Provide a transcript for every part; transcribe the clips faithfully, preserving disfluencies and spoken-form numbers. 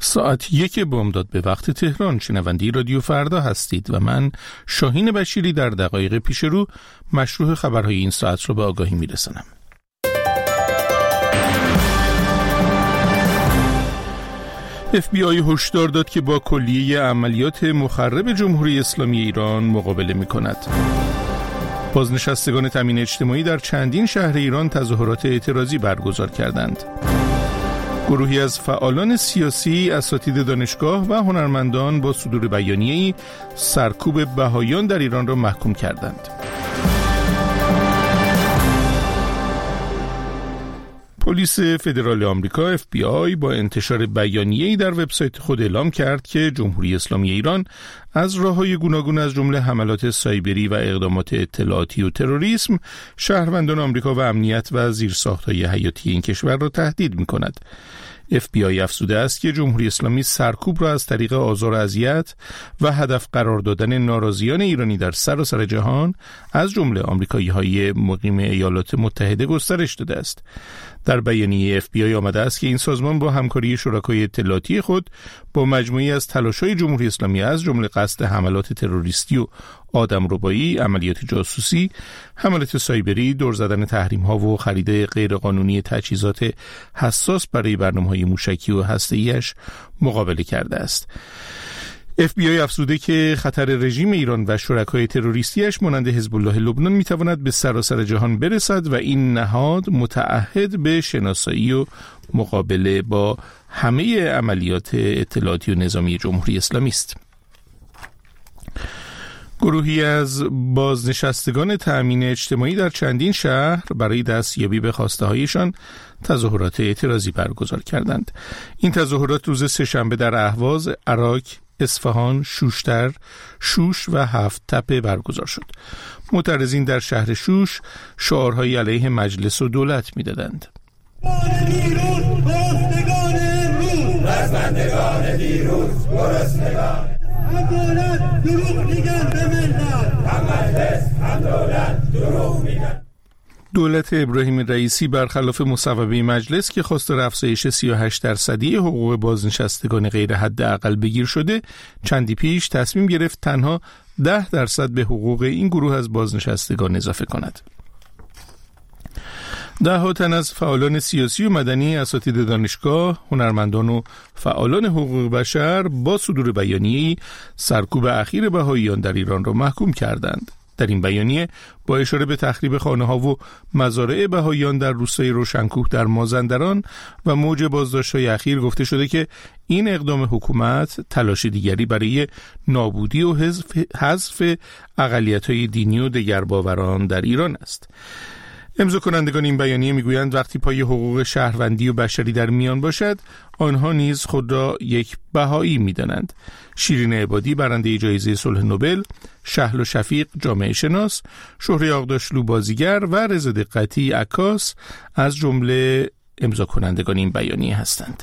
ساعت یک بامداد به وقت تهران. شنونده رادیو فردا هستید و من شاهین بشیری در دقایق پیش رو مشروع خبرهای این ساعت رو به آگاهی میرسانم. اف بی آی هشدار داد که با کلیه عملیات مخرب جمهوری اسلامی ایران مقابله می‌کند. بازنشستگان تامین اجتماعی در چندین شهر ایران تظاهرات اعتراضی برگزار کردند. گروهی از فعالان سیاسی، اساتید دانشگاه و هنرمندان با صدور بیانیه‌ای سرکوب بهائیان در ایران را محکوم کردند. پلیس فدرال آمریکا اف بی آی با انتشار بیانیه‌ای در وبسایت خود اعلام کرد که جمهوری اسلامی ایران از راه‌های گوناگون از جمله حملات سایبری و اقدامات اطلاعاتی و تروریسم شهروندان آمریکا و امنیت و زیرساخت‌های حیاتی این کشور را تهدید می‌کند. اف بی آی افزوده است که جمهوری اسلامی سرکوب را از طریق آزار و اذیت و هدف قرار دادن ناراضیان ایرانی در سراسر جهان از جمله آمریکایی‌های مقیم ایالات متحده گسترش داده است. در بیانیه اف بی آی آمده است که این سازمان با همکاری شرکای اطلاعاتی خود با مجموعی از تلاش‌های جمهوری اسلامی از جمله قصد حملات تروریستی و آدمربایی، عملیات جاسوسی، حملات سایبری، دور زدن تحریم‌ها و خرید غیرقانونی تجهیزات حساس برای برنامه‌های موشکی و هسته‌ای‌اش مقابله کرده است. اف بی آی افزوده که خطر رژیم ایران و شرکای تروریستیش مانند حزب الله لبنان میتواند به سراسر جهان برسد و این نهاد متعهد به شناسایی و مقابله با همه عملیات اطلاعاتی و نظامی جمهوری اسلامی است. گروهی از بازنشستگان تامین اجتماعی در چندین شهر برای دستیابی به خواسته‌هایشان تظاهرات اعتراضی برگزار کردند. این تظاهرات روز سه‌شنبه در اهواز، عراق، اصفهان، شوشتر، شوش و هفت تپه برگزار شد. معترضین در شهر شوش شعارهای علیه مجلس و دولت می‌دادند. رزمندگان دیروز گرسنگان، هم دولت دروغ میگن به ملت، هم مجلس هم دولت دروغ میگن. دولت ابراهیم رئیسی برخلاف مصوبه مجلس که خواستار افزایش سی و هشت درصدی حقوق بازنشستگان غیر حداقل بگیر شده، چندی پیش تصمیم گرفت تنها ده درصد به حقوق این گروه از بازنشستگان اضافه کند. ده ها تن از فعالان سیاسی و مدنی، اساتید دانشگاه، هنرمندان و فعالان حقوق بشر با صدور بیانیه‌ای سرکوب اخیر بهائیان در ایران را محکوم کردند. در این بیانیه با اشاره به تخریب خانه‌ها و مزارع بهائیان در روستای روشنکوه در مازندران و موج بازداشت‌های اخیر گفته شده که این اقدام حکومت تلاش دیگری برای نابودی و حذف اقلیت‌های دینی و دگرباوران در ایران است. امضا کنندگان این بیانیه میگویند وقتی پای حقوق شهروندی و بشری در میان باشد، آنها نیز خود را یک بهایی میدانند. شیرین عبادی برنده جایزه صلح نوبل، شهل و شفیق جامعه شناس، شهره آقداشلو بازیگر و رضا دقتی عکاس از جمله امضا کنندگان این بیانیه هستند.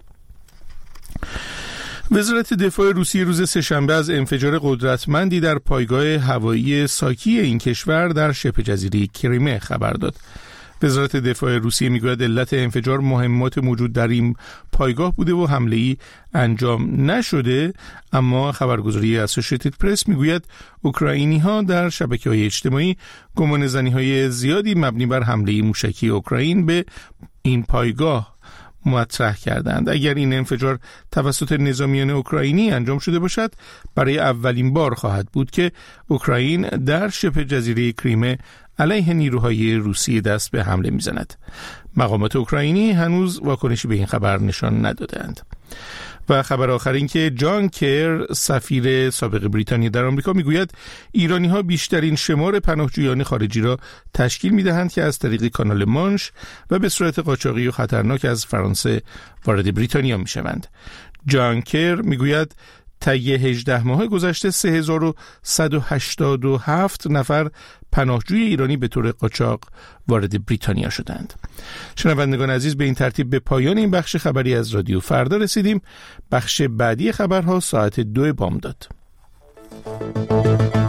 وزارت دفاع روسیه روز سه‌شنبه از انفجار قدرتمندی در پایگاه هوایی ساکی این کشور در شبه جزیره کریمه خبر داد. وزارت دفاع روسیه میگوید علت انفجار مهمات موجود در این پایگاه بوده و حمله‌ای انجام نشده، اما خبرگزاری اسوشیتد پرس میگوید اوکراینی‌ها در شبکه‌های اجتماعی گمانه‌زنی‌های زیادی مبنی بر حمله موشکی اوکراین به این پایگاه مطرح کردند. اگر این انفجار توسط نظامیان اوکراینی انجام شده باشد، برای اولین بار خواهد بود که اوکراین در شبه جزیره کریمه علیه نیروهای روسی دست به حمله میزند. مقامات اوکراینی هنوز واکنشی به این خبر نشان ندادند. و خبر آخر این که جان کر، سفیر سابق بریتانیا در آمریکا، میگوید ایرانی‌ها بیشترین شمار پناهجویان خارجی را تشکیل می‌دهند که از طریق کانال مانش و به صورت قاچاقی و خطرناک از فرانسه وارد بریتانیا می‌شوند. جان کر میگوید طی هجده ماه گذشته سه هزار و صد و هشتاد و هفت نفر پناهجوی ایرانی به طور قاچاق وارد بریتانیا شدند. شنوندگان عزیز، به این ترتیب به پایان این بخش خبری از رادیو فردا رسیدیم. بخش بعدی خبرها ساعت دو بامداد.